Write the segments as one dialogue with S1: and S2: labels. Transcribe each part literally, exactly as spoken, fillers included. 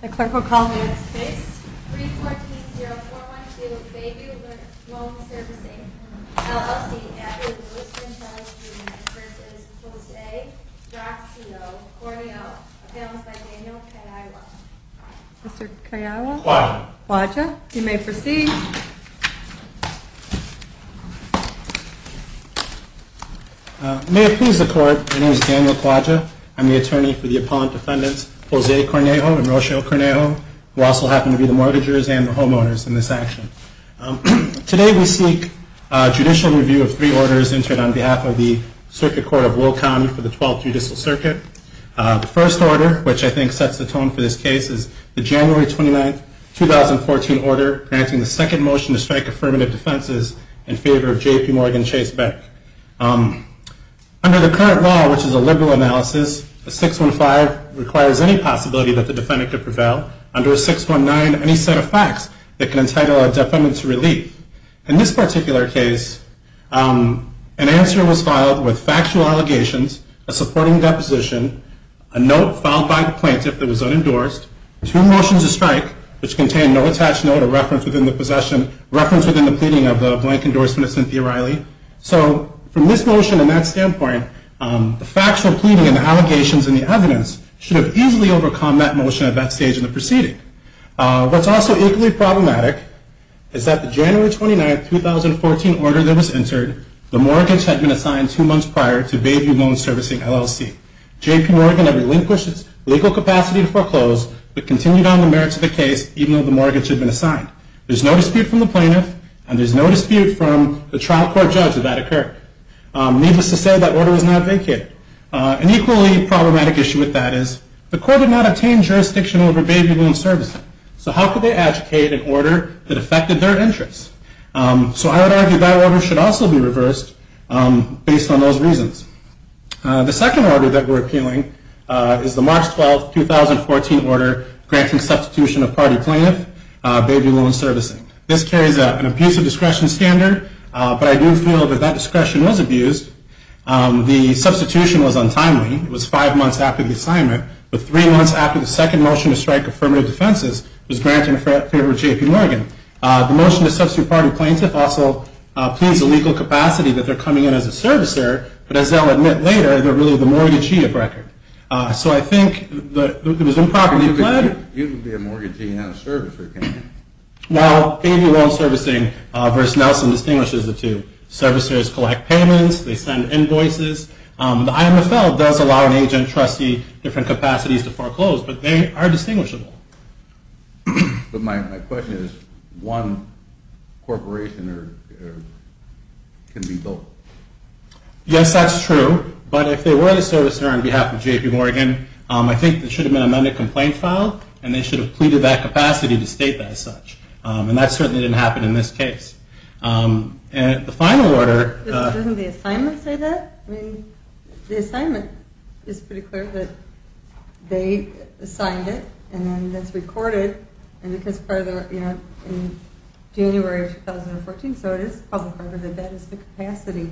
S1: The clerk will call the next case.
S2: three fourteen oh four one two Bayview Loan Servicing, L L C, at Louis Franchise Junior versus Jose Roxio Corneo, appellants by Daniel Kaiwa.
S1: Mister Kaiwa?
S3: Quadja.
S1: Quadja, you may proceed.
S3: Uh, may it please the court, my name is Daniel Quadja. I'm the attorney for the appellant defendants, Jose Cornejo and Rocio Cornejo, who also happen to be the mortgagers and the homeowners in this action. Um, today we seek uh, judicial review of three orders entered on behalf of the Circuit Court of Will County for the twelfth Judicial Circuit. Uh, the first order, which I think sets the tone for this case, is the January twenty-ninth, two thousand fourteen order granting the second motion to strike affirmative defenses in favor of J P Morgan Chase Bank. Um, under the current law, which is a liberal analysis, a six one five requires any possibility that the defendant could prevail. Under a six one nine, any set of facts that can entitle a defendant to relief. In this particular case, um, an answer was filed with factual allegations, a supporting deposition, a note filed by the plaintiff that was unendorsed, two motions to strike, which contained no attached note or reference within the possession, reference within the pleading of the blank endorsement of Cynthia Riley. So from this motion and that standpoint, um, the factual pleading and the allegations and the evidence should have easily overcome that motion at that stage in the proceeding. Uh, what's also equally problematic is that the January twenty-ninth, two thousand fourteen order that was entered, the mortgage had been assigned two months prior to Bayview Loan Servicing, L L C. J P Morgan had relinquished its legal capacity to foreclose, but continued on the merits of the case even though the mortgage had been assigned. There's no dispute from the plaintiff, and there's no dispute from the trial court judge that that occurred. Um, needless to say, that order was not vacated. Uh, an equally problematic issue with that is the court did not obtain jurisdiction over Bayview Loan Servicing. So how could they adjudicate an order that affected their interests? Um, so I would argue that order should also be reversed um, based on those reasons. Uh, the second order that we're appealing uh, is the March twelfth, two thousand fourteen order granting substitution of party plaintiff, uh, Bayview Loan Servicing. This carries a, an abuse of discretion standard, uh, but I do feel that that discretion was abused. Um, the substitution was untimely. It was five months after the assignment, but three months after the second motion to strike affirmative defenses was granted in favor of J P Morgan. Uh, the motion to substitute party plaintiff also uh, pleads the legal capacity that they're coming in as a servicer, but as they'll admit later, they're really the mortgagee of record. Uh, so I think the, the, it was improperly pled.
S4: You can be a mortgagee and a servicer, can't you?
S3: Well, Bayview Loan Servicing uh, versus Nelson distinguishes the two. Servicers collect payments, they send invoices. Um, the I M F L does allow an agent, trustee, different capacities to foreclose, but they are distinguishable.
S4: But my, my question is, one corporation or, or can be both?
S3: Yes, that's true, but if they were the servicer on behalf of J P Morgan, um, I think there should have been an amended complaint filed, and they should have pleaded that capacity to state that as such. Um, and that certainly didn't happen in this case. Um, and the final order...
S1: Uh, Doesn't the assignment say that? I mean, the assignment is pretty clear that they assigned it, and then that's recorded, and because part of the, you know, in January of two thousand fourteen, so it is public record that that is the capacity.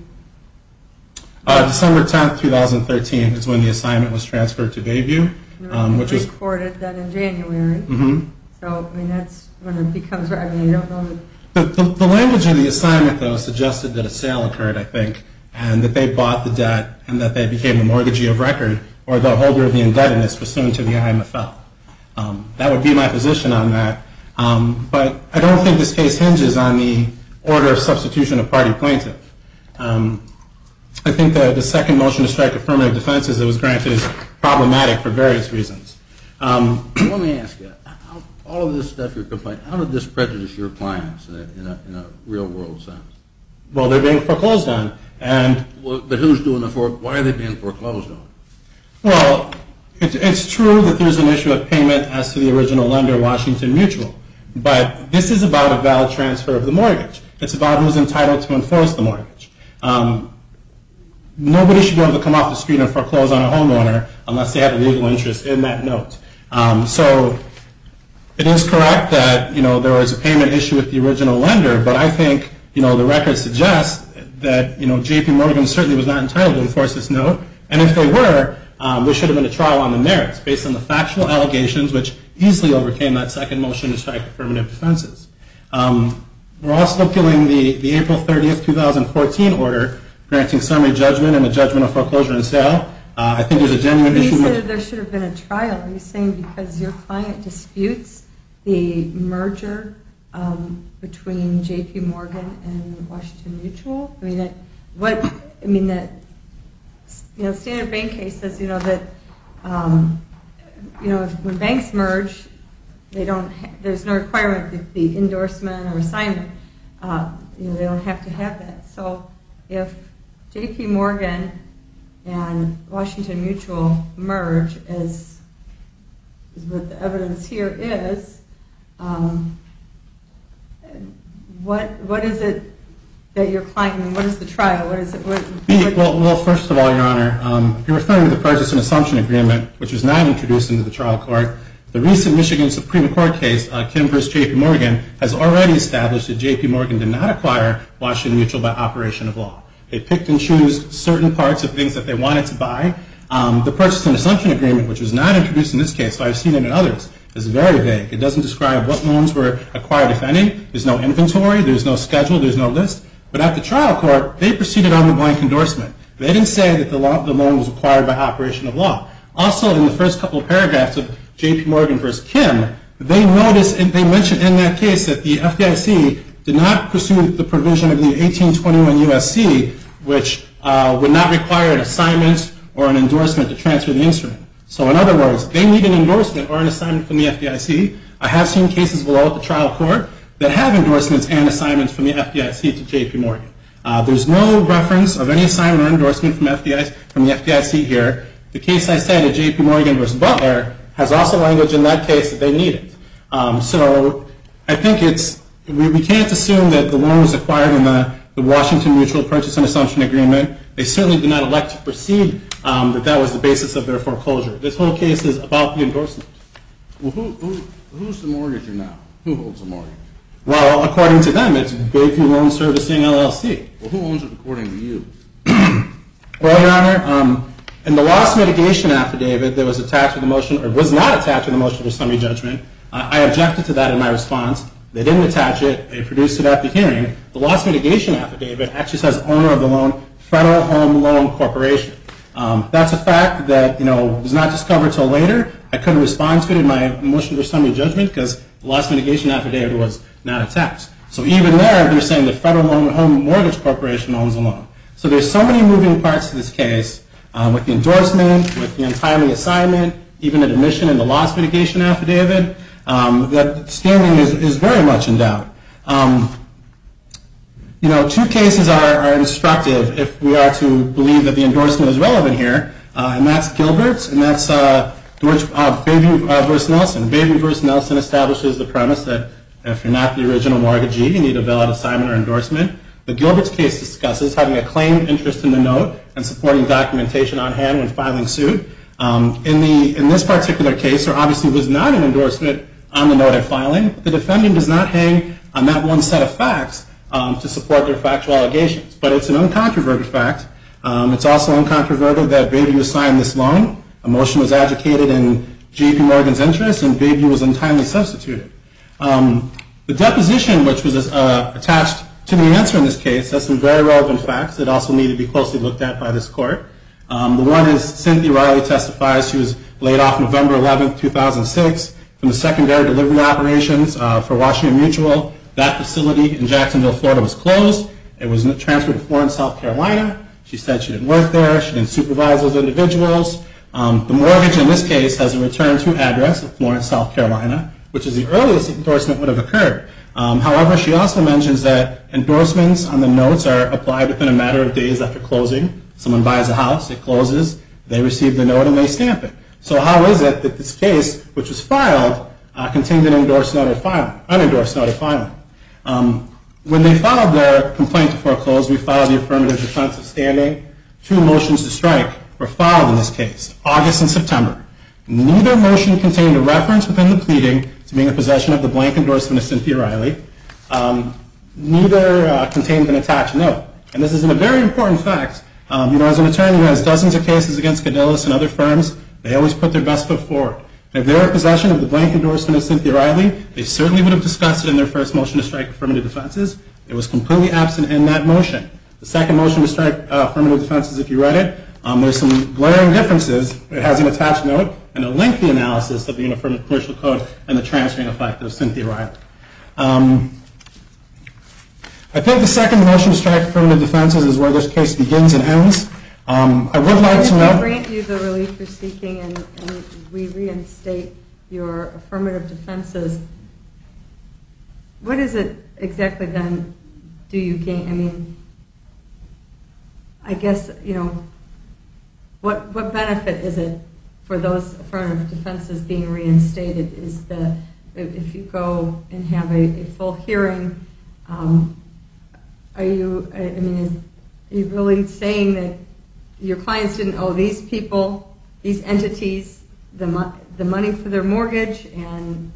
S3: Uh, December tenth, two thousand thirteen is when the assignment was transferred to Bayview, um, which was
S1: recorded then in January.
S3: Mm-hmm.
S1: So, I mean, that's when it becomes, I mean, you don't know that.
S3: The, the, the language of the assignment, though, suggested that a sale occurred, I think, and that they bought the debt and that they became the mortgagee of record or the holder of the indebtedness pursuant to the I M F L. Um, that would be my position on that. Um, but I don't think this case hinges on the order of substitution of party plaintiff. Um, I think the, the second motion to strike affirmative defenses that was granted is problematic for various reasons. Um,
S4: Let me ask you, how, all of this stuff you're complaining, how did this prejudice your clients in a, in a, in a real world sense?
S3: Well, they're being foreclosed on. And
S4: well, but who's doing the fore? Why are they being foreclosed on?
S3: Well, it, it's true that there's an issue of payment as to the original lender, Washington Mutual. But this is about a valid transfer of the mortgage. It's about who's entitled to enforce the mortgage. Um, nobody should be able to come off the street and foreclose on a homeowner unless they have a legal interest in that note. Um, so it is correct that, you know, there was a payment issue with the original lender, but I think, you know, the record suggests that, you know, J P Morgan certainly was not entitled to enforce this note. And if they were, um, there should have been a trial on the merits based on the factual allegations, which easily overcame that second motion to strike affirmative defenses. Um, we're also appealing the, the April thirtieth, two thousand fourteen order granting summary judgment and a judgment of foreclosure and sale. Uh, I think there's a genuine
S1: You
S3: issue.
S1: said
S3: with,
S1: there should have been a trial. Are you saying because your client disputes the merger um, between J P Morgan and Washington Mutual? I mean, that, what, I mean, that, you know, Standard Bank case says, you know, that, um, you know, when banks merge, they don't, ha- there's no requirement that the endorsement or assignment, uh, you know, they don't have to have that. So if J P Morgan and Washington Mutual merge, as is what the evidence here is, um, what what is it that your client, I mean, what is the trial? What is it? What, what,
S3: well, well, first of all, Your Honor, um, if you're referring to the purchase and assumption agreement, which was not introduced into the trial court, the recent Michigan Supreme Court case, uh, Kim versus J P Morgan, has already established that J P Morgan did not acquire Washington Mutual by operation of law. They picked and chose certain parts of things that they wanted to buy. Um, the purchase and assumption agreement, which was not introduced in this case, so I've seen it in others, is very vague. It doesn't describe what loans were acquired, if any. There's no inventory. There's no schedule. There's no list. But at the trial court, they proceeded on the blank endorsement. They didn't say that the, law, the loan was acquired by operation of law. Also, in the first couple of paragraphs of J P Morgan versus Kim, they noticed and they mentioned in that case that the F D I C did not pursue the provision of the eighteen twenty-one U S C, which uh, would not require an assignment or an endorsement to transfer the instrument. So in other words, they need an endorsement or an assignment from the F D I C. I have seen cases below at the trial court that have endorsements and assignments from the F D I C to J P Morgan. Uh, there's no reference of any assignment or endorsement from, F D I C, from the F D I C here. The case I cited, J P Morgan versus Butler, has also language in that case that they needed. Um, so I think it's, we, we can't assume that the loan was acquired in the, the Washington Mutual Purchase and Assumption Agreement. They certainly did not elect to proceed um, that that was the basis of their foreclosure. This whole case is about the endorsement.
S4: Well, who, who, who's the mortgager now? Who holds the mortgage?
S3: Well, according to them, it's Bayview Loan Servicing, L L C.
S4: Well, who owns it according to you?
S3: Well, Your Honor, um, in the loss mitigation affidavit that was attached to the motion, or was not attached to the motion for summary judgment, uh, I objected to that in my response. They didn't attach it. They produced it at the hearing. The loss mitigation affidavit actually says owner of the loan, Federal Home Loan Corporation. Um, that's a fact that, you know, was not discovered until later. I couldn't respond to it in my motion for summary judgment because the loss mitigation affidavit was not attached. So even there, they're saying the Federal Home Mortgage Corporation owns the loan. So there's so many moving parts to this case, um, with the endorsement, with the untimely assignment, even an admission in the loss mitigation affidavit, um, that standing is, is very much in doubt. Um, you know, two cases are, are instructive if we are to believe that the endorsement is relevant here, uh, and that's Gilbert's, and that's uh, George uh, Bayview uh, versus Nelson. Bayview versus Nelson establishes the premise that if you're not the original mortgagee, you need a valid assignment or endorsement. The Gilbert's case discusses having a claimed interest in the note and supporting documentation on hand when filing suit. Um, in, the, in this particular case, there obviously was not an endorsement on the note at filing, but the defendant does not hang on that one set of facts um, to support their factual allegations. But it's an uncontroverted fact. Um, it's also uncontroverted that Bayview assigned this loan. A motion was adjudicated in J P Morgan's interest, and Bayview was untimely substituted. Um, the deposition, which was uh, attached to the answer in this case, has some very relevant facts that also need to be closely looked at by this court. Um, the one is Cynthia Riley testifies she was laid off November eleventh, two thousand six from the secondary delivery operations uh, for Washington Mutual. That facility in Jacksonville, Florida was closed. It was transferred to Florence, South Carolina. She said she didn't work there. She didn't supervise those individuals. Um, the mortgage in this case has a return to address of Florence, South Carolina, which is the earliest endorsement would have occurred. Um, however, she also mentions that endorsements on the notes are applied within a matter of days after closing. Someone buys a house, it closes, they receive the note, and they stamp it. So how is it that this case, which was filed, uh, contained an endorsed note at filing, unendorsed note at filing? Um, when they filed their complaint to foreclose, we filed the affirmative defense of standing. Two motions to strike were filed in this case, August and September. Neither motion contained a reference within the pleading to being in possession of the blank endorsement of Cynthia Riley. Um, neither uh, contained an attached note. And this is a very important fact. Um, you know, as an attorney who has dozens of cases against Cadillus and other firms, they always put their best foot forward. And if they were in possession of the blank endorsement of Cynthia Riley, they certainly would have discussed it in their first motion to strike affirmative defenses. It was completely absent in that motion. The second motion to strike uh, affirmative defenses, if you read it, um, there's some glaring differences. It has an attached note and a lengthy analysis of the Uniform Commercial Code and the transferring effect of Cynthia Riley. Um, I think the second motion to strike affirmative defenses is where this case begins and ends. Um, I would like to know...
S1: If we grant you the relief you're seeking and, and we reinstate your affirmative defenses, what is it exactly then do you gain? I mean, I guess, you know, what what benefit is it for those affirmative defenses being reinstated? Is the, if you go and have a, a full hearing, um, are you, I mean, is, are you really saying that your clients didn't owe these people, these entities, the, mo- the money for their mortgage? And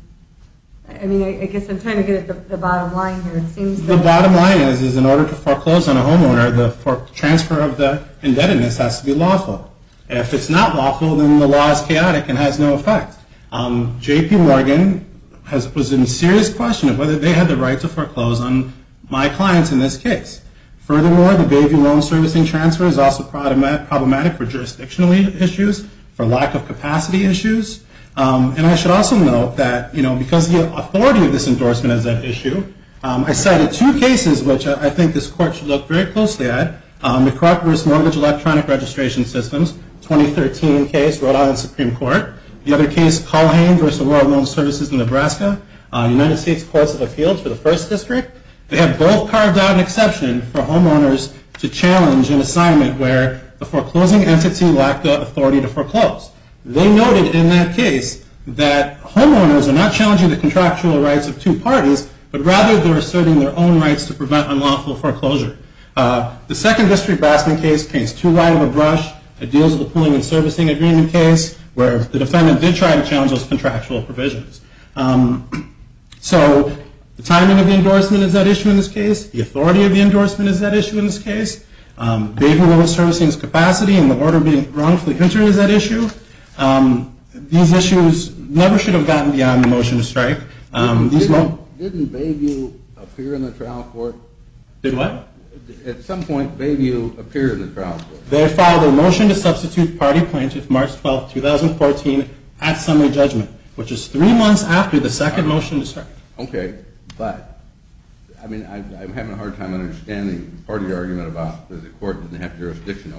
S1: I mean, I, I guess I'm trying to get at the, the bottom line here. It seems
S3: The
S1: that
S3: bottom line is, is in order to foreclose on a homeowner, the for transfer of the indebtedness has to be lawful. If it's not lawful, then the law is chaotic and has no effect. Um, J P Morgan has, was in serious question of whether they had the right to foreclose on my clients in this case. Furthermore, the Bayview loan servicing transfer is also problematic for jurisdictional issues, for lack of capacity issues. Um, and I should also note that, you know, because the authority of this endorsement is at issue, um, I cited two cases which I think this court should look very closely at. Um, McCruck versus Mortgage Electronic Registration Systems, twenty thirteen case, Rhode Island Supreme Court. The other case, Culhane versus Royal Loan Services in Nebraska, uh, United States Courts of Appeals for the First District. They have both carved out an exception for homeowners to challenge an assignment where the foreclosing entity lacked the authority to foreclose. They noted in that case that homeowners are not challenging the contractual rights of two parties, but rather they're asserting their own rights to prevent unlawful foreclosure. Uh, the Second District Bassman case paints too wide of a brush. It deals with the pooling and servicing agreement case where the defendant did try to challenge those contractual provisions. Um, so the timing of the endorsement is at issue in this case. The authority of the endorsement is at issue in this case. Um, Bayview loan servicing's capacity and the order being wrongfully entered is at issue. Um, these issues never should have gotten beyond the motion to strike. Um,
S4: didn't,
S3: these mo-
S4: didn't Bayview appear in the trial court?
S3: Did what?
S4: At some point, Bayview appeared in the trial court.
S3: They filed a motion to substitute party plaintiff March twelfth, twenty fourteen at summary judgment, which is three months after the second motion to strike.
S4: Okay, but, I mean, I, I'm having a hard time understanding part of your argument about that the court didn't have jurisdiction over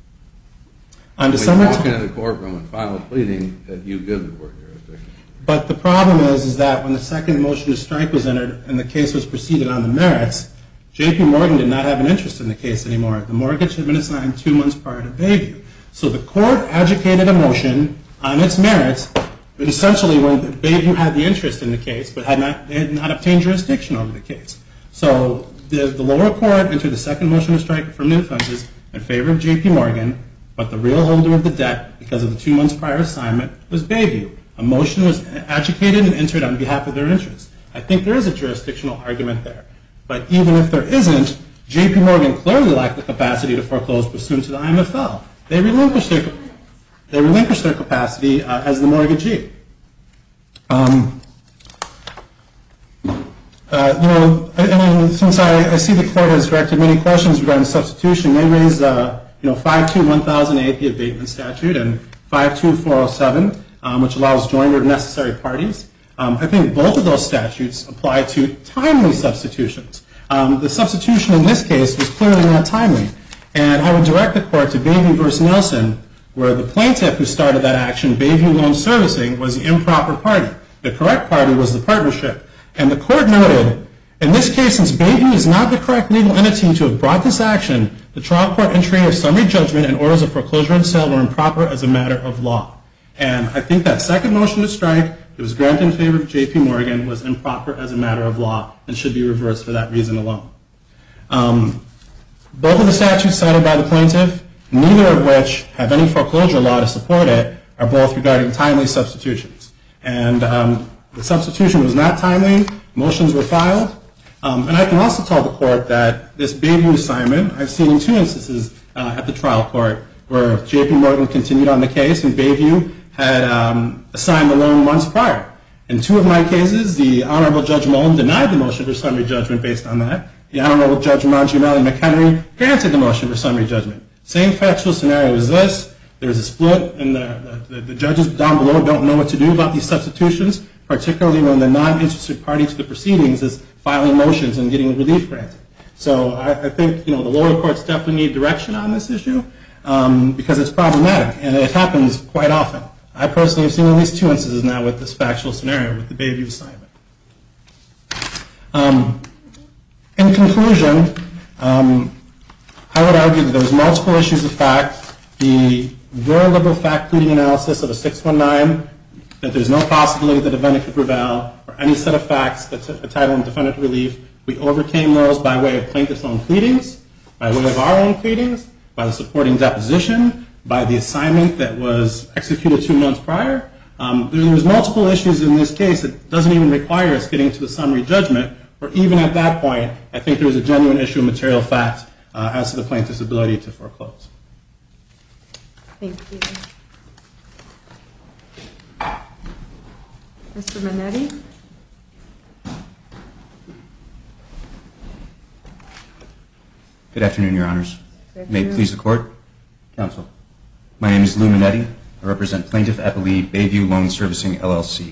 S4: it.
S3: On
S4: When
S3: December
S4: you walk
S3: tenth,
S4: into the courtroom and file a pleading, that you give the court jurisdiction.
S3: but the problem is, is that when the second motion to strike was entered and the case was proceeded on the merits, J P Morgan did not have an interest in the case anymore. The mortgage had been assigned two months prior to Bayview. So the court adjudicated a motion on its merits, but essentially when Bayview had the interest in the case, but had not, had not obtained jurisdiction over the case. So the, the lower court entered the second motion to strike from the offenses in favor of J P Morgan, but the real holder of the debt, because of the two months prior assignment, was Bayview. A motion was adjudicated and entered on behalf of their interests. I think there is a jurisdictional argument there. But even if there isn't, J P Morgan clearly lacked the capacity to foreclose pursuant to the I M F L. They relinquished their, they relinquished their capacity uh, as the mortgagee. Um, uh, you know, and, and since I, I see the court has directed many questions regarding substitution, they raised, uh, you know, five two one thousand eight, the abatement statute, and five two four oh seven, um, which allows joinder of necessary parties. Um, I think both of those statutes apply to timely substitutions. Um, the substitution in this case was clearly not timely. And I would direct the court to Bayview versus Nelson, where the plaintiff who started that action, Bayview Loan Servicing, was the improper party. The correct party was the partnership. And the court noted, in this case, since Bayview is not the correct legal entity to have brought this action, the trial court entry of summary judgment and orders of foreclosure and sale were improper as a matter of law. And I think that second motion to strike, it was granted in favor of J P Morgan, was improper as a matter of law and should be reversed for that reason alone. Um, both of the statutes cited by the plaintiff, neither of which have any foreclosure law to support it, are both regarding timely substitutions. And um, the substitution was not timely. Motions were filed. Um, and I can also tell the court that this Bayview assignment, I've seen in two instances uh, at the trial court where J P Morgan continued on the case and Bayview had um, assigned the loan months prior. In two of my cases, the Honorable Judge Mullen denied the motion for summary judgment based on that. The Honorable Judge Mangiamelli McHenry granted the motion for summary judgment. Same factual scenario as this. There's a split, and the, the, the judges down below don't know what to do about these substitutions, particularly when the non-interested party to the proceedings is filing motions and getting relief granted. So I, I think you know the lower courts definitely need direction on this issue um, because it's problematic, and it happens quite often. I personally have seen at least two instances now with this factual scenario with the Bayview assignment. Um, in conclusion, um, I would argue that there's multiple issues of fact. The very liberal fact pleading analysis of a six one nine, that there's no possibility that the defendant could prevail, or any set of facts that entitle him defendant to relief. We overcame those by way of plaintiff's own pleadings, by way of our own pleadings, by the supporting deposition, by the assignment that was executed two months prior. Um, there's multiple issues in this case that doesn't even require us getting to the summary judgment, or even at that point, I think there's a genuine issue of material fact uh, as to the plaintiff's ability to foreclose.
S1: Thank you. Mister Minetti?
S5: Good afternoon, Your Honors.
S1: Good
S5: May it
S1: afternoon.
S5: please the Court. Counsel. My name is Lou Minetti. I represent Plaintiff Appellee Bayview Loan Servicing, L L C.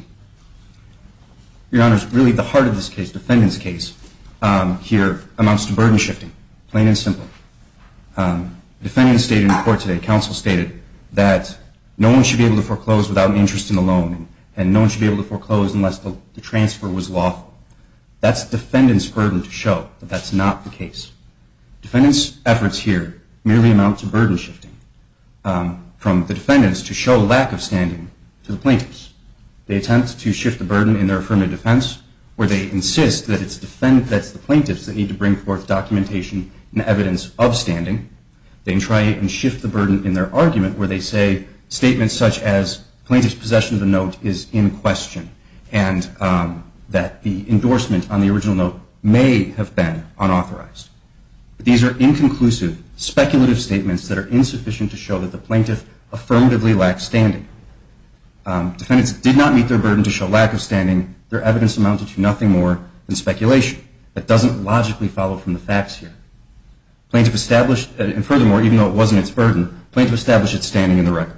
S5: Your Honors, really the heart of this case, defendant's case, um, here amounts to burden shifting, plain and simple. Um, defendant stated in court today, counsel stated, that no one should be able to foreclose without an interest in the loan, and, and no one should be able to foreclose unless the, the transfer was lawful. That's defendant's burden to show that that's not the case. Defendant's efforts here merely amount to burden shifting um, from the defendants to show lack of standing to the plaintiffs. They attempt to shift the burden in their affirmative defense, where they insist that it's defend, that's the plaintiffs that need to bring forth documentation and evidence of standing. They try and shift the burden in their argument, where they say statements such as plaintiff's possession of the note is in question, and um, that the endorsement on the original note may have been unauthorized. But these are inconclusive, speculative statements that are insufficient to show that the plaintiff affirmatively lacks standing. Um, defendants did not meet their burden to show lack of standing. Their evidence amounted to nothing more than speculation that doesn't logically follow from the facts here. Plaintiff established, and furthermore, even though it wasn't its burden, plaintiff established its standing in the record.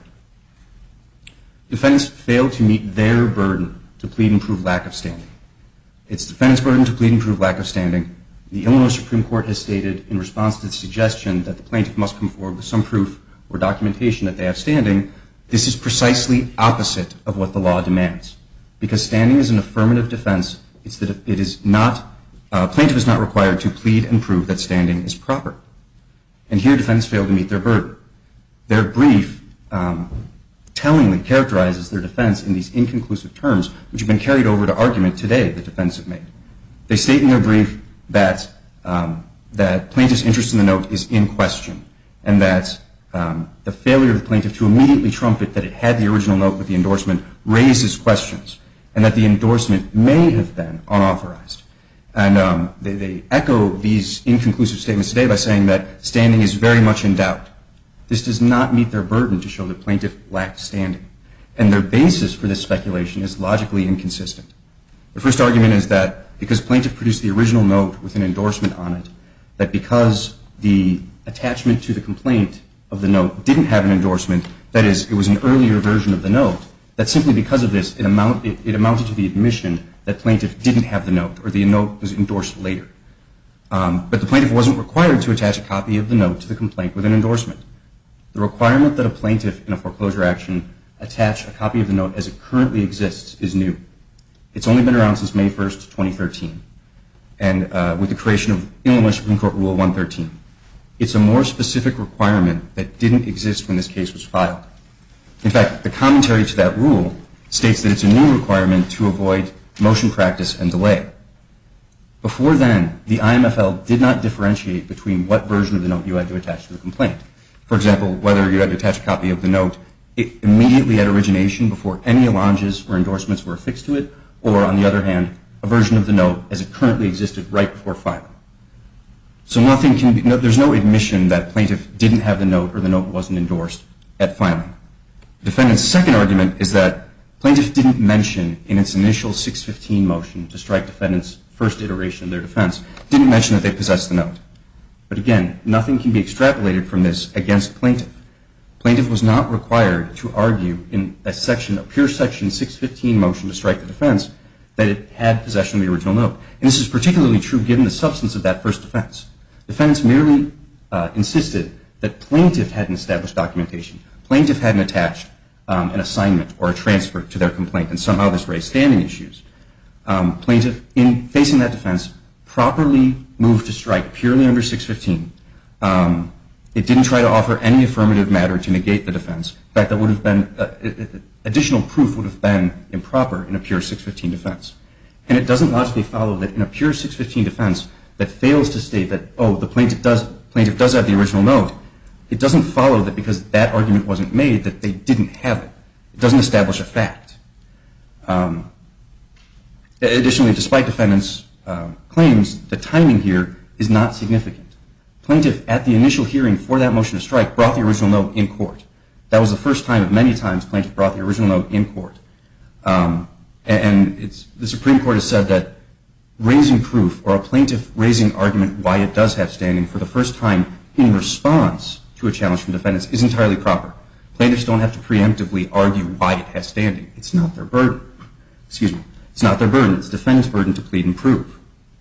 S5: Defendants failed to meet their burden to plead and prove lack of standing. It's defendant's burden to plead and prove lack of standing. The Illinois Supreme Court has stated in response to the suggestion that the plaintiff must come forward with some proof or documentation that they have standing. This is precisely opposite of what the law demands. Because standing is an affirmative defense, it's that it is not, uh, plaintiff is not required to plead and prove that standing is proper. And here defendants failed to meet their burden. Their brief um, tellingly characterizes their defense in these inconclusive terms, which have been carried over to argument today the defendants have made. They state in their brief that um, that plaintiff's interest in the note is in question, and that um, the failure of the plaintiff to immediately trumpet that it had the original note with the endorsement raises questions, and that the endorsement may have been unauthorized. And um, they, they echo these inconclusive statements today by saying that standing is very much in doubt. This does not meet their burden to show that plaintiff lacked standing. And their basis for this speculation is logically inconsistent. The first argument is that because plaintiff produced the original note with an endorsement on it, that because the attachment to the complaint of the note didn't have an endorsement, that is, it was an earlier version of the note, that simply because of this, it, amount, it, it amounted to the admission that plaintiff didn't have the note, or the note was endorsed later. Um, but the plaintiff wasn't required to attach a copy of the note to the complaint with an endorsement. The requirement that a plaintiff in a foreclosure action attach a copy of the note as it currently exists is new. It's only been around since May first, twenty thirteen, and uh, with the creation of Illinois Supreme Court Rule one thirteen. It's a more specific requirement that didn't exist when this case was filed. In fact, the commentary to that rule states that it's a new requirement to avoid motion practice and delay. Before then, the I M F L did not differentiate between what version of the note you had to attach to the complaint. For example, whether you had to attach a copy of the note immediately at origination before any allonges or endorsements were affixed to it, or, on the other hand, a version of the note as it currently existed right before filing. So nothing can be, no, there's no admission that plaintiff didn't have the note or the note wasn't endorsed at filing. Defendant's second argument is that plaintiff didn't mention in its initial six fifteen motion to strike defendant's first iteration of their defense, didn't mention that they possessed the note. But again, nothing can be extrapolated from this against plaintiff. Plaintiff was not required to argue in a section, a pure section six fifteen motion to strike the defense, that it had possession of the original note. And this is particularly true given the substance of that first defense. Defendants merely uh, insisted that plaintiff hadn't established documentation. Plaintiff hadn't attached um, an assignment or a transfer to their complaint, and somehow this raised standing issues. Um, plaintiff, in facing that defense, properly moved to strike purely under six fifteen. Um, it didn't try to offer any affirmative matter to negate the defense. In fact, that would have been, uh, additional proof would have been improper in a pure six fifteen defense. And it doesn't logically follow that in a pure six fifteen defense that fails to state that, oh, the plaintiff does, plaintiff does have the original note, it doesn't follow that because that argument wasn't made that they didn't have it. It doesn't establish a fact. Um, additionally, despite defendants' uh, claims, the timing here is not significant. Plaintiff, at the initial hearing for that motion to strike, brought the original note in court. That was the first time of many times plaintiff brought the original note in court. Um, and it's, the Supreme Court has said that raising proof or a plaintiff raising argument why it does have standing for the first time in response to a challenge from defendants is entirely proper. Plaintiffs don't have to preemptively argue why it has standing. It's not their burden. Excuse me. It's not their burden. It's defendant's burden to plead and prove.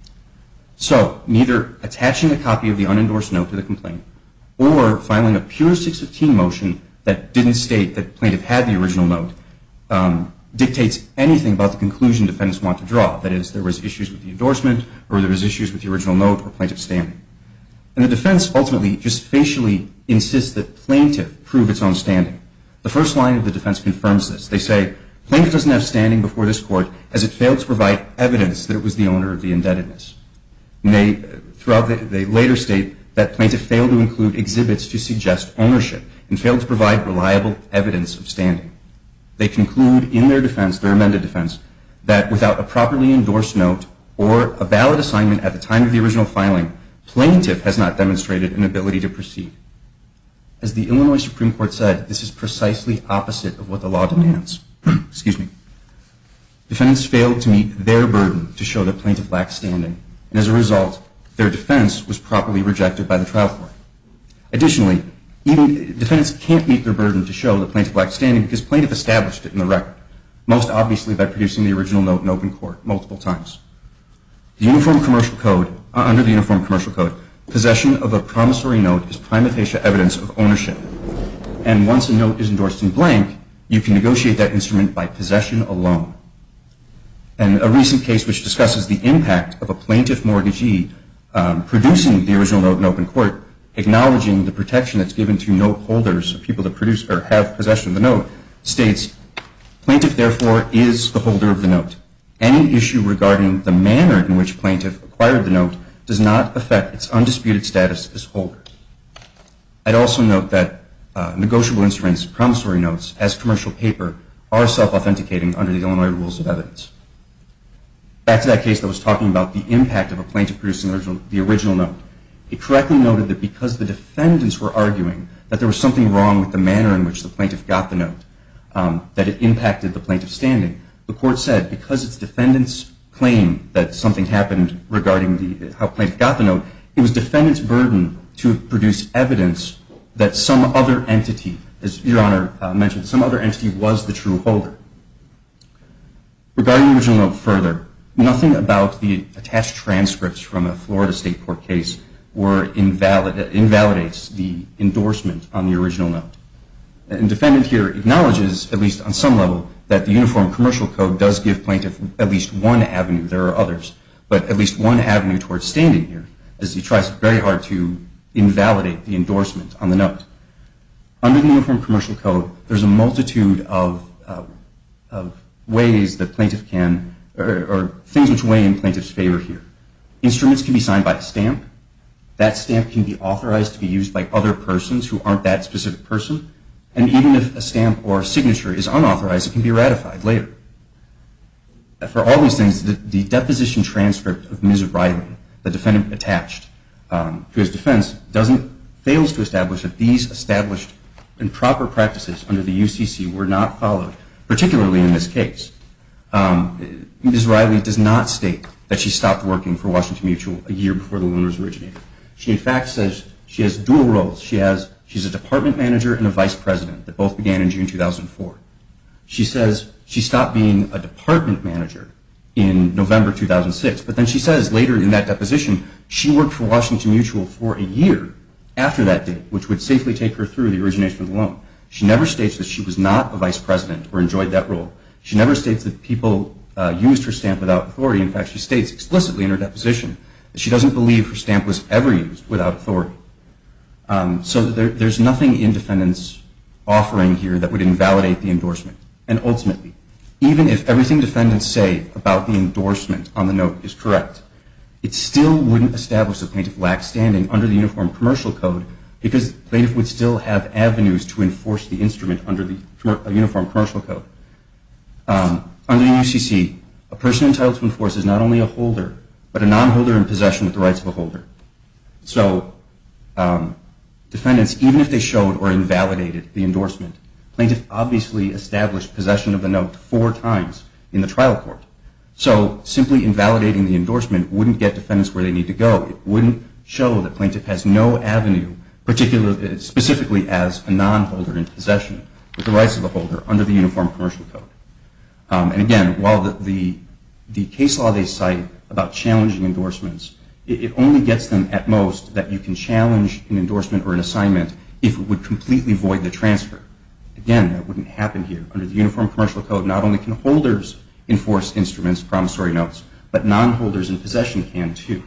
S5: So, neither attaching a copy of the unendorsed note to the complaint or filing a pure six fifteen motion that didn't state that plaintiff had the original note um, dictates anything about the conclusion defendants want to draw. That is, there was issues with the endorsement or there was issues with the original note or plaintiff's standing. And the defense ultimately just facially insists that plaintiff prove its own standing. The first line of the defense confirms this. They say, plaintiff doesn't have standing before this court as it failed to provide evidence that it was the owner of the indebtedness. And they, throughout the, they later state that plaintiff failed to include exhibits to suggest ownership and failed to provide reliable evidence of standing. They conclude in their defense, their amended defense, that without a properly endorsed note or a valid assignment at the time of the original filing, plaintiff has not demonstrated an ability to proceed. As the Illinois Supreme Court said, this is precisely opposite of what the law demands. Excuse me. Defendants failed to meet their burden to show that plaintiff lacked standing, and as a result, their defense was properly rejected by the trial court. Additionally, even defendants can't meet their burden to show that plaintiff lacked standing because plaintiff established it in the record, most obviously by producing the original note in open court multiple times. The Uniform Commercial Code, uh, under the Uniform Commercial Code, possession of a promissory note is prima facie evidence of ownership. And once a note is endorsed in blank, you can negotiate that instrument by possession alone. And a recent case which discusses the impact of a plaintiff mortgagee um, producing the original note in open court, acknowledging the protection that's given to note holders, or people that produce or have possession of the note, states, plaintiff therefore is the holder of the note. Any issue regarding the manner in which plaintiff acquired the note does not affect its undisputed status as holder. I'd also note that uh, negotiable instruments, promissory notes, as commercial paper, are self-authenticating under the Illinois Rules of Evidence. Back to that case that was talking about the impact of a plaintiff producing the original, the original note. It correctly noted that because the defendants were arguing that there was something wrong with the manner in which the plaintiff got the note, um, that it impacted the plaintiff's standing, the court said because it's defendants' claim that something happened regarding the, how plaintiff got the note, it was defendants' burden to produce evidence that some other entity, as Your Honor uh, mentioned, some other entity was the true holder. Regarding the original note further, nothing about the attached transcripts from a Florida State Court case were invalid, invalidates the endorsement on the original note. And defendant here acknowledges, at least on some level, that the Uniform Commercial Code does give plaintiff at least one avenue, there are others, but at least one avenue towards standing here, as he tries very hard to invalidate the endorsement on the note. Under the Uniform Commercial Code, there's a multitude of, uh, of ways that plaintiff can, or, or things which weigh in plaintiff's favor here. Instruments can be signed by a stamp. That stamp can be authorized to be used by other persons who aren't that specific person. And even if a stamp or signature is unauthorized, it can be ratified later. For all these things, the, the deposition transcript of Miz Riley, the defendant attached um, to his defense, doesn't fails to establish that these established and proper practices under the U C C were not followed, particularly in this case. Um, Miz Riley does not state that she stopped working for Washington Mutual a year before the loan was originated. She in fact says she has dual roles. She has, she's a department manager and a vice president that both began in June two thousand four. She says she stopped being a department manager in November two thousand six, but then she says later in that deposition she worked for Washington Mutual for a year after that date, which would safely take her through the origination of the loan. She never states that she was not a vice president or enjoyed that role. She never states that people uh, used her stamp without authority. In fact, she states explicitly in her deposition that she doesn't believe her stamp was ever used without authority. Um, so there, there's nothing in defendant's offering here that would invalidate the endorsement. And ultimately, even if everything defendants say about the endorsement on the note is correct, it still wouldn't establish the plaintiff lacks standing under the Uniform Commercial Code, because the plaintiff would still have avenues to enforce the instrument under the Uniform Commercial Code. Um, under the U C C, a person entitled to enforce is not only a holder, but a non-holder in possession with the rights of a holder. So um, defendants, even if they showed or invalidated the endorsement, plaintiff obviously established possession of the note four times in the trial court. So simply invalidating the endorsement wouldn't get defendants where they need to go. It wouldn't show that plaintiff has no avenue, particularly specifically as a non-holder in possession with the rights of the holder under the Uniform Commercial Code. Um, and again, while the, the the case law they cite about challenging endorsements, it, it only gets them at most that you can challenge an endorsement or an assignment if it would completely void the transfer. Again, that wouldn't happen here. Under the Uniform Commercial Code, not only can holders enforce instruments, promissory notes, but non-holders in possession can too.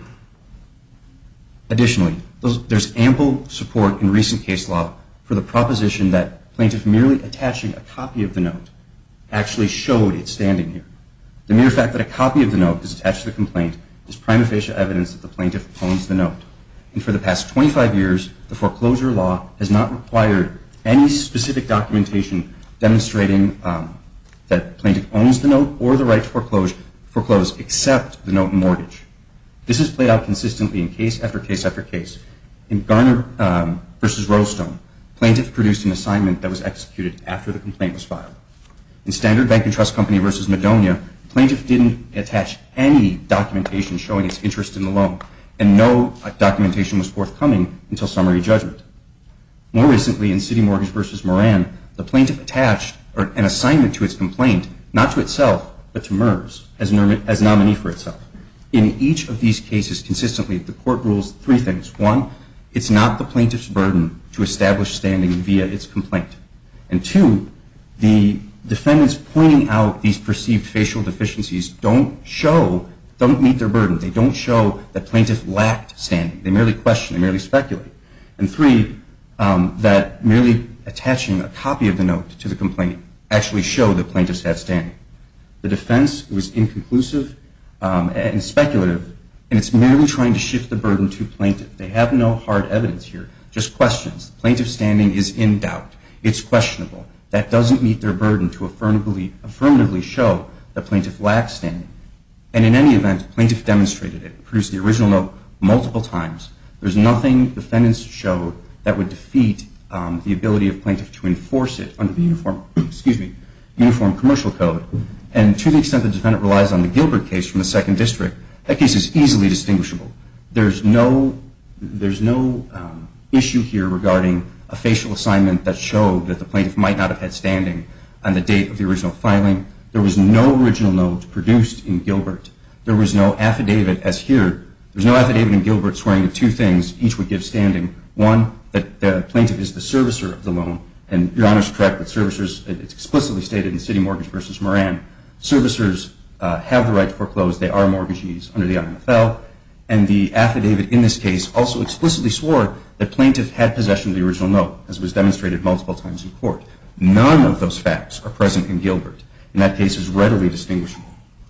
S5: Additionally, those, there's ample support in recent case law for the proposition that plaintiff merely attaching a copy of the note actually showed its standing here. The mere fact that a copy of the note is attached to the complaint is prima facie evidence that the plaintiff owns the note. And for the past twenty-five years, the foreclosure law has not required any specific documentation demonstrating um, that plaintiff owns the note or the right to foreclose, foreclose except the note and mortgage. This has played out consistently in case after case after case. In Garner um, versus Rowstone, plaintiff produced an assignment that was executed after the complaint was filed. In Standard Bank and Trust Company versus Madonia, plaintiff didn't attach any documentation showing its interest in the loan, and no documentation was forthcoming until summary judgment. More recently, in City Mortgage versus Moran, the plaintiff attached or, an assignment to its complaint, not to itself, but to MERS as, as nominee for itself. In each of these cases, consistently, the court rules three things. One, it's not the plaintiff's burden to establish standing via its complaint. And two, the defendants pointing out these perceived facial deficiencies don't show, don't meet their burden. They don't show that plaintiff lacked standing. They merely question, they merely speculate. And three, um, that merely attaching a copy of the note to the complaint actually showed that plaintiffs had standing. The defense was inconclusive um, and speculative, and it's merely trying to shift the burden to plaintiff. They have no hard evidence here, just questions. Plaintiff's standing is in doubt. It's questionable. That doesn't meet their burden to affirmatively, affirmatively show that plaintiff lacks standing. And in any event, plaintiff demonstrated it, produced the original note multiple times. There's nothing defendants showed that would defeat um, the ability of plaintiff to enforce it under the uniform, excuse me, Uniform Commercial Code. And to the extent the defendant relies on the Gilbert case from the Second District, that case is easily distinguishable. There's no, there's no um, issue here regarding a facial assignment that showed that the plaintiff might not have had standing on the date of the original filing. There was no original note produced in Gilbert. There was no affidavit, as here. There's no affidavit in Gilbert swearing to two things. Each would give standing. One, that the plaintiff is the servicer of the loan. And Your Honor is correct that servicers, it's explicitly stated in City Mortgage versus Moran, servicers uh, have the right to foreclose. They are mortgagees under the I M F L. And the affidavit in this case also explicitly swore that plaintiff had possession of the original note, as was demonstrated multiple times in court. None of those facts are present in Gilbert, and that case is readily distinguishable.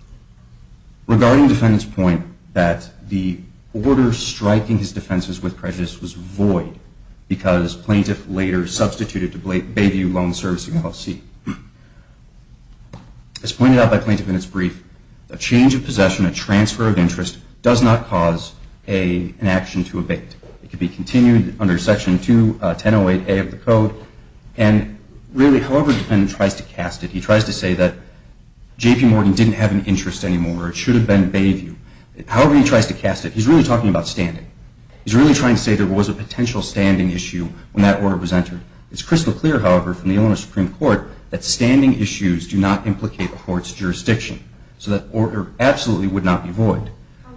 S5: Regarding defendant's point that the order striking his defenses with prejudice was void because plaintiff later substituted to Bayview Loan Servicing L L C. As pointed out by plaintiff in its brief, a change of possession, a transfer of interest, does not cause a, an action to abate. It could be continued under Section two ten oh eight A of the Code, And really, however the defendant tries to cast it, he tries to say that J P Morgan didn't have an interest anymore, or it should have been Bayview. However he tries to cast it, he's really talking about standing. He's really trying to say there was a potential standing issue when that order was entered. It's crystal clear, however, from the Illinois Supreme Court that standing issues do not implicate a court's jurisdiction, so that order absolutely would not be void.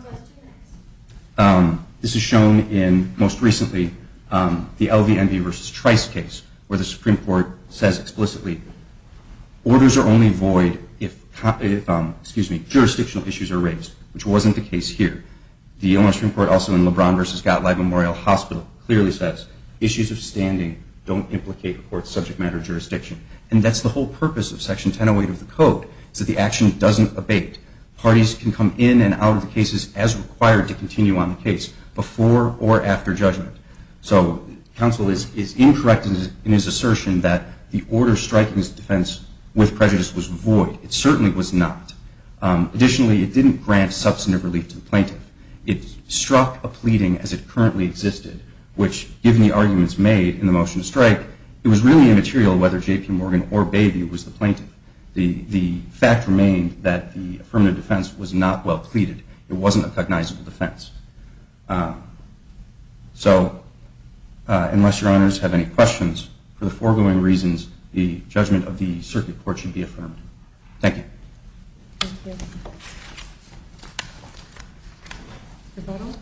S5: Um, this is shown in, most recently, um, the L V N B versus Trice case, where the Supreme Court says explicitly, orders are only void if, if um, excuse me, jurisdictional issues are raised, which wasn't the case here. The Illinois Supreme Court also in LeBron versus Gottlieb Memorial Hospital clearly says issues of standing don't implicate a court's subject matter jurisdiction. And that's the whole purpose of Section ten oh eight of the Code, is that the action doesn't abate. Parties can come in and out of the cases as required to continue on the case, before or after judgment. So counsel is, is incorrect in his, in his assertion that the order striking his defense with prejudice was void. It certainly was not. Um, additionally, it didn't grant substantive relief to the plaintiff. It struck a pleading as it currently existed, which, given the arguments made in the motion to strike, it was really immaterial whether J P Morgan or Bayview was the plaintiff. The, the fact remained that the affirmative defense was not well pleaded. It wasn't a cognizable defense. Um, so, uh, unless your honors have any questions, for the foregoing reasons, the judgment of the circuit court should be affirmed. Thank you.
S1: Thank you. Rebuttal?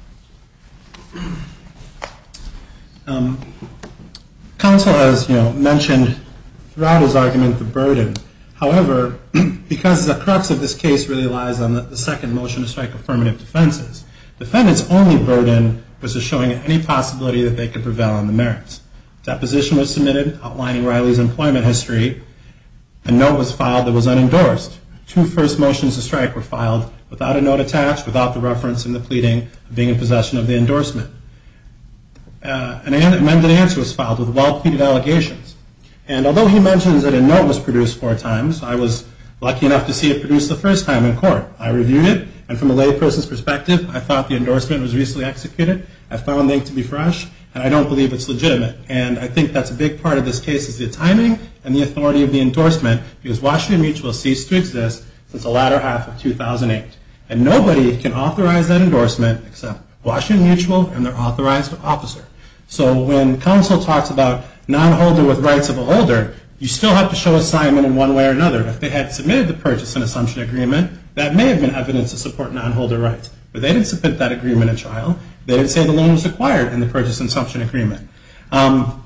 S3: Um, counsel has, you know, mentioned throughout his argument the burden. However, because the crux of this case really lies on the, the second motion to strike affirmative defenses, defendant's only burden was to showing any possibility that they could prevail on the merits. Deposition was submitted outlining Riley's employment history. A note was filed that was unendorsed. Two first motions to strike were filed without a note attached, without the reference in the pleading of being in possession of the endorsement. Uh, an amended answer was filed with well-pleaded allegations. And although he mentions that a note was produced four times, I was lucky enough to see it produced the first time in court. I reviewed it, and from a layperson's perspective, I thought the endorsement was recently executed. I found the ink to be fresh, and I don't believe it's legitimate. And I think that's a big part of this case is the timing and the authority of the endorsement, because Washington Mutual ceased to exist since the latter half of two thousand eight. And nobody can authorize that endorsement except Washington Mutual and their authorized officer. So when counsel talks about non-holder with rights of a holder, you still have to show assignment in one way or another. If they had submitted the purchase and assumption agreement, that may have been evidence to support non-holder rights. But they didn't submit that agreement at trial. They didn't say the loan was acquired in the purchase and assumption agreement. Um,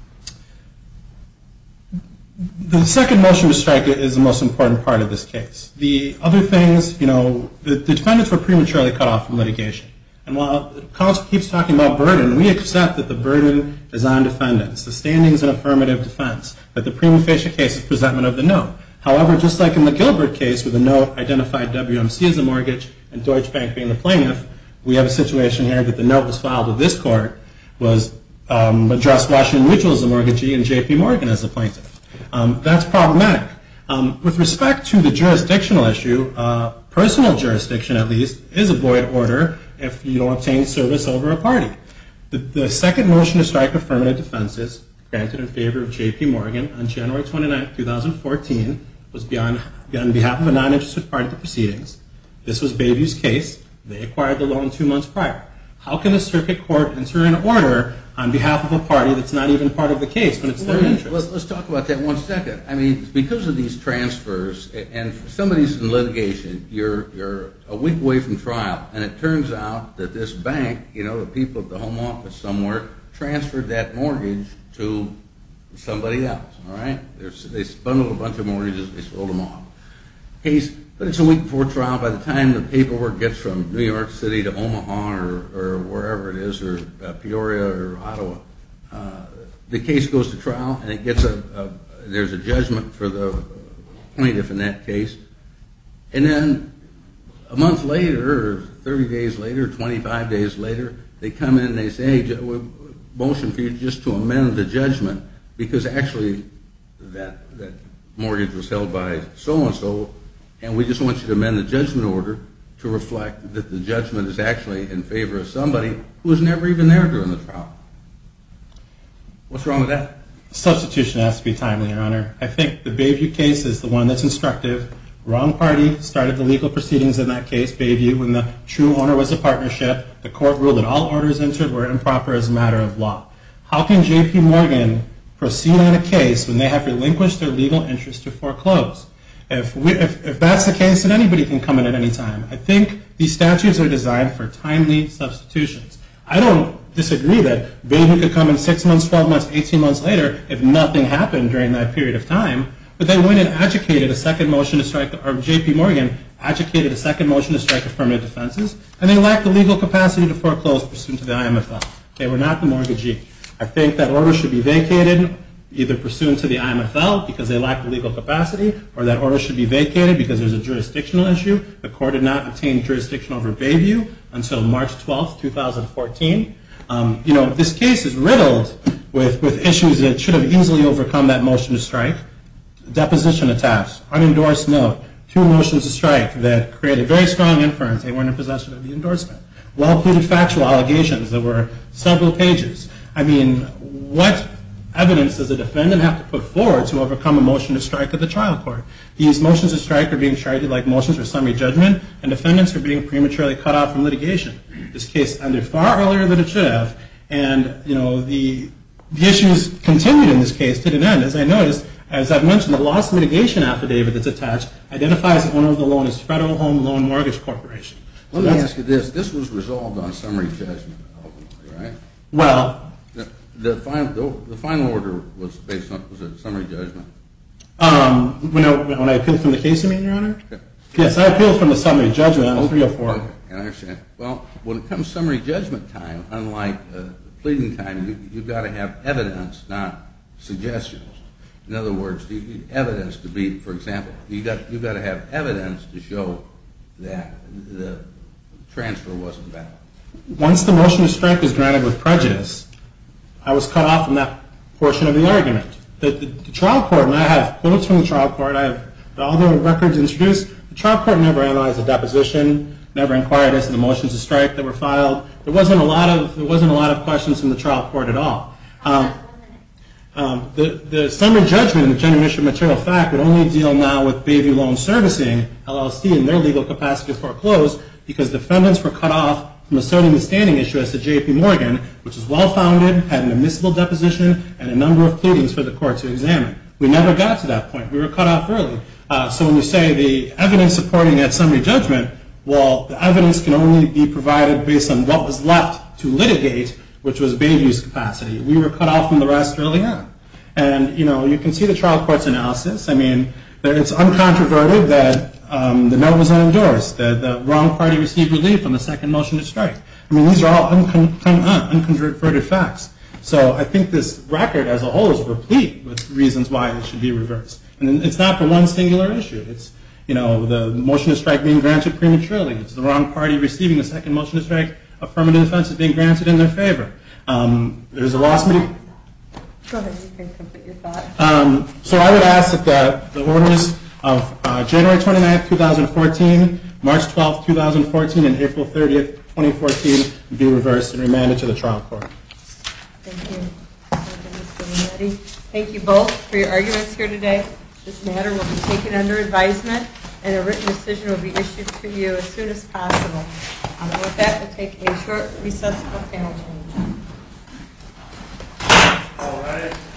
S3: the second motion to strike is the most important part of this case. The other things, you know, the, the defendants were prematurely cut off from litigation. And while counsel keeps talking about burden, we accept that the burden is on defendants. The standing is an affirmative defense, that the prima facie case is presentment of the note. However, just like in the Gilbert case where the note identified W M C as a mortgage and Deutsche Bank being the plaintiff, we have a situation here that the note was filed with this court, was um, addressed Washington Mutual as a mortgagee and J P Morgan as a plaintiff. Um, that's problematic. Um, with respect to the jurisdictional issue, uh, personal jurisdiction at least is a void order if you don't obtain service over a party. The, the second motion to strike affirmative defenses, granted in favor of J P Morgan on January twenty-ninth, two thousand fourteen, was beyond, on behalf of a non-interested party to the proceedings. This was Bayview's case. They acquired the loan two months prior. How can the circuit court enter an order on behalf of a party that's not even part of the case when it's their interest?
S4: Let's, let's talk about that one second. I mean, because of these transfers, and for somebody's in litigation, you're you're a week away from trial, and it turns out that this bank, you know, the people at the home office somewhere, transferred that mortgage to somebody else, all right? They're, they bundled a bunch of mortgages, they sold them off. Case, but it's a week before trial. By the time the paperwork gets from New York City to Omaha or, or wherever it is, or uh, Peoria or Ottawa, uh, the case goes to trial, and it gets a, a there's a judgment for the plaintiff in that case. And then a month later, or thirty days later, twenty-five days later, they come in and they say, hey, we motion for you just to amend the judgment because actually that that mortgage was held by so-and-so, and we just want you to amend the judgment order to reflect that the judgment is actually in favor of somebody who was never even there during the trial. What's wrong with that?
S3: Substitution has to be timely, Your Honor. I think the Bayview case is the one that's instructive. Wrong party started the legal proceedings in that case, Bayview, when the true owner was a partnership. The court ruled that all orders entered were improper as a matter of law. How can J P. Morgan proceed on a case when they have relinquished their legal interest to foreclose? If, we, if, if that's the case, then anybody can come in at any time. I think these statutes are designed for timely substitutions. I don't disagree that Bayview could come in six months, twelve months, eighteen months later if nothing happened during that period of time. But they went and adjudicated a second motion to strike, or J P. Morgan adjudicated a second motion to strike affirmative defenses, and they lacked the legal capacity to foreclose pursuant to the I M F L. They were not the mortgagee. I think that order should be vacated, either pursuant to the I M F L because they lack the legal capacity, or that order should be vacated because there's a jurisdictional issue. The court did not obtain jurisdiction over Bayview until March twelfth, two thousand fourteen. Um, you know, this case is riddled with, with issues that should have easily overcome that motion to strike. Deposition attached, unendorsed note, two motions to strike that created very strong inference. They weren't in possession of the endorsement. Well-pleaded factual allegations that were several pages. I mean, what evidence does a defendant have to put forward to overcome a motion to strike at the trial court? These motions to strike are being treated like motions for summary judgment, and defendants are being prematurely cut off from litigation. This case ended far earlier than it should have, and you know the the issues continued in this case to an end. As I noticed, as I've mentioned, the loss mitigation affidavit that's attached identifies the owner of the loan as Federal Home Loan Mortgage Corporation. So
S4: Let me ask you this: this was resolved on summary judgment, ultimately, right?
S3: Well.
S4: The, the final the, the final order was based on was it summary judgment?
S3: Um, when, I, when I appealed from the case, you mean, Your Honor?
S4: Okay.
S3: Yes, I appealed from the summary judgment on three oh four.
S4: Okay, I understand. Well, when it comes summary judgment time, unlike uh, pleading time, you, you've got to have evidence, not suggestions. In other words, you need evidence to be, for example, you got you've got to have evidence to show that the transfer wasn't valid.
S3: Once the motion to strike was granted with prejudice, I was cut off from that portion of the argument. The, the, the trial court, and I have quotes from the trial court, I have all the records introduced. The trial court never analyzed the deposition, never inquired as to the motions to strike that were filed. There wasn't a lot of there wasn't a lot of questions from the trial court at all. Um, um, the, the summary judgment in the genuine issue of material fact would only deal now with Bayview Loan Servicing, L L C, and their legal capacity to foreclose because defendants were cut off from asserting the standing issue as to J P. Morgan, which is well-founded, had an admissible deposition, and a number of pleadings for the court to examine. We never got to that point. We were cut off early. Uh, so when you say the evidence supporting that summary judgment, well, the evidence can only be provided based on what was left to litigate, which was Bayview's capacity. We were cut off from the rest early on. And, you know, you can see the trial court's analysis. I mean, it's uncontroverted that um, the note was unendorsed, that the wrong party received relief on the second motion to strike. I mean, these are all uncon- uh, uncontroverted facts. So I think this record as a whole is replete with reasons why it should be reversed. And it's not for one singular issue. It's, you know, the motion to strike being granted prematurely. It's the wrong party receiving the second motion to strike. Affirmative defense is being granted in their favor. Um, there's a loss mitigation.
S1: Go ahead, you can complete your thought.
S3: Um, so I would ask that the, the orders of uh, January twenty-ninth, twenty fourteen, March twelfth, twenty fourteen, and April thirtieth, twenty fourteen be reversed and remanded to the trial court.
S1: Thank you, Mister Minetti. Thank you both for your arguments here today. This matter will be taken under advisement, and a written decision will be issued to you as soon as possible. Um, with that, we'll take a short recess for panel change.
S6: All right.